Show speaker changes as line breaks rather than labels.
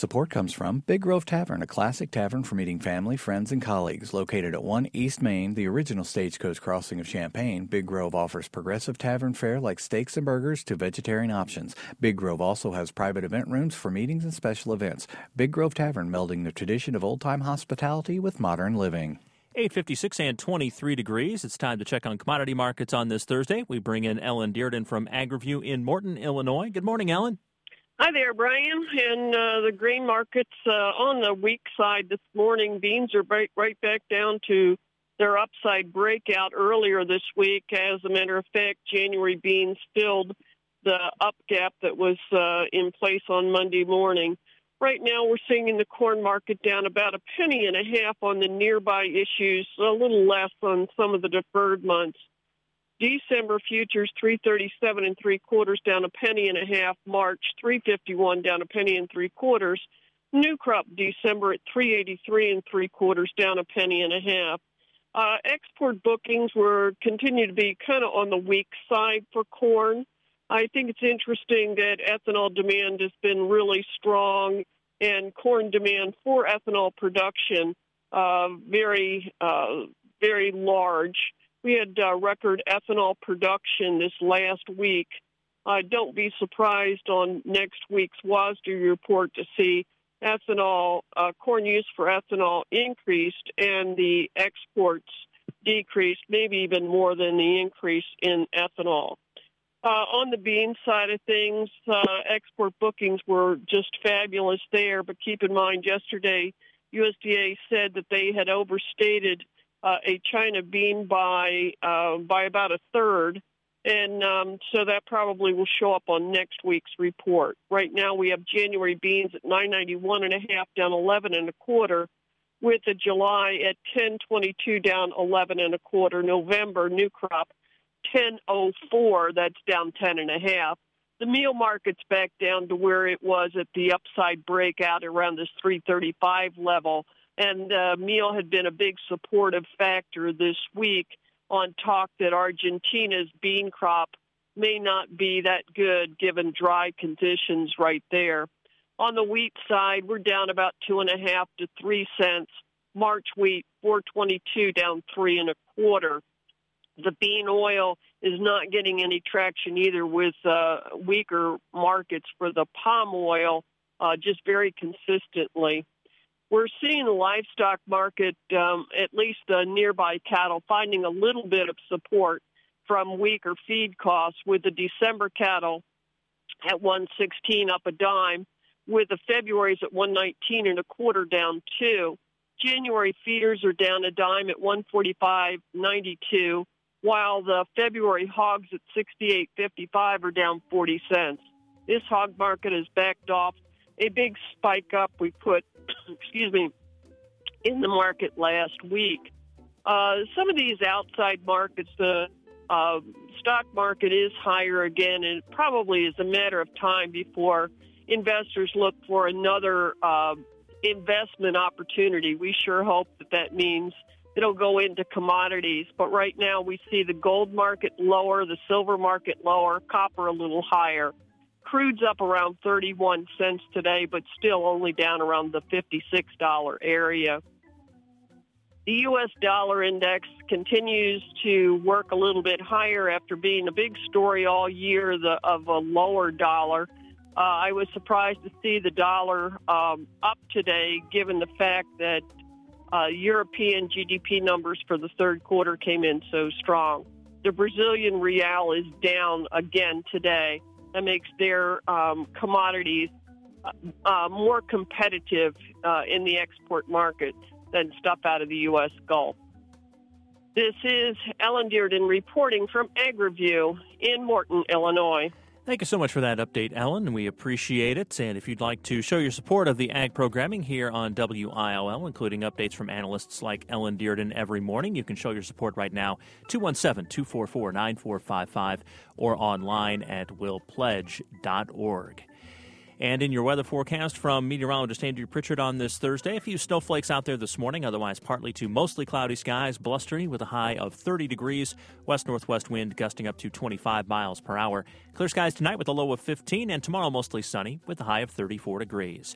Support comes from Big Grove Tavern, a classic tavern for meeting family, friends, and colleagues. Located at 1 East Main, the original Stagecoach crossing of Champaign, Big Grove offers progressive tavern fare like steaks and burgers to vegetarian options. Big Grove also has private event rooms for meetings and special events. Big Grove Tavern, melding the tradition of old-time hospitality with modern living.
8:56 and 23 degrees. It's time to check on commodity markets on this Thursday. We bring in Ellen Dearden from AgriView in Morton, Illinois. Good morning, Ellen.
Hi there, Brian. And the grain markets on the weak side this morning, beans are right back down to their upside breakout earlier this week. As a matter of fact, January beans filled the up gap that was in place on Monday morning. Right now, we're seeing in the corn market down about $0.015 on the nearby issues, a little less on some of the deferred months. December futures 337 3/4 down $0.015. March 351 down $0.01 3/4. New crop December at 383 3/4 down $0.015. Export bookings continue to be kind of on the weak side for corn. I think it's interesting that ethanol demand has been really strong and corn demand for ethanol production very large. We had record ethanol production this last week. Don't be surprised on next week's WASDE report to see ethanol, corn use for ethanol increased and the exports decreased, maybe even more than the increase in ethanol. On the bean side of things, export bookings were just fabulous there, but keep in mind yesterday USDA said that they had overstated a China bean by about a third, and so that probably will show up on next week's report. Right now we have January beans at 991.5 down 11.25, with the July at 1022 down 11.25. November new crop 1004, that's down 10.5. The meal market's back down to where it was at the upside breakout around this 335 level. And meal had been a big supportive factor this week on talk that Argentina's bean crop may not be that good given dry conditions right there. On the wheat side, we're down about 2.5 to 3 cents. March wheat 422 down 3.25. The bean oil is not getting any traction either with weaker markets for the palm oil, just very consistently. We're seeing the livestock market, at least the nearby cattle, finding a little bit of support from weaker feed costs, with the December cattle at 116 up a dime, with the February's at 119.25 down 2. January feeders are down a dime at 145.92, while the February hogs at 68.55 are down 40 cents. This hog market has backed off a big spike up we put, in the market last week. Some of these outside markets, the stock market is higher again, and it probably is a matter of time before investors look for another investment opportunity. We sure hope that means it'll go into commodities. But right now we see the gold market lower, the silver market lower, copper a little higher. Crude's up around 31 cents today, but still only down around the $56 area. The U.S. dollar index continues to work a little bit higher after being a big story all year of a lower dollar. I was surprised to see the dollar up today, given the fact that European GDP numbers for the third quarter came in so strong. The Brazilian real is down again today. That makes their commodities more competitive in the export market than stuff out of the U.S. Gulf. This is Ellen Dearden reporting from AgriView in Morton, Illinois.
Thank you so much for that update, Ellen. We appreciate it. And if you'd like to show your support of the ag programming here on WIOL, including updates from analysts like Ellen Dearden every morning, you can show your support right now, 217-244-9455, or online at willpledge.org. And in your weather forecast from meteorologist Andrew Pritchard on this Thursday, a few snowflakes out there this morning, otherwise partly to mostly cloudy skies, blustery with a high of 30 degrees, west-northwest wind gusting up to 25 miles per hour. Clear skies tonight with a low of 15, and tomorrow mostly sunny with a high of 34 degrees.